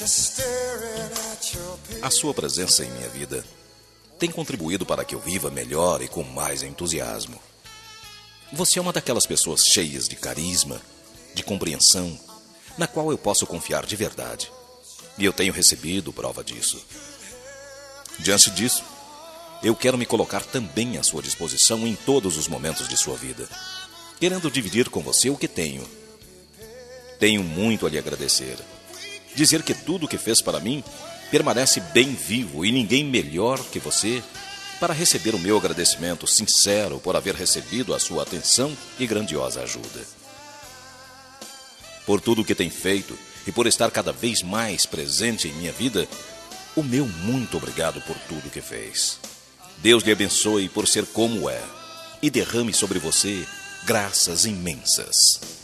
A sua presença em minha vida tem contribuído para que eu viva melhor e com mais entusiasmo. Você é uma daquelas pessoas cheias de carisma, de compreensão, na qual eu posso confiar de verdade. E eu tenho recebido prova disso. Diante disso, eu quero me colocar também à sua disposição em todos os momentos de sua vida, querendo dividir com você o que tenho. Tenho muito a lhe agradecer. Dizer que tudo o que fez para mim permanece bem vivo e ninguém melhor que você para receber o meu agradecimento sincero por haver recebido a sua atenção e grandiosa ajuda. Por tudo o que tem feito e por estar cada vez mais presente em minha vida, o meu muito obrigado por tudo que fez. Deus lhe abençoe por ser como é e derrame sobre você graças imensas.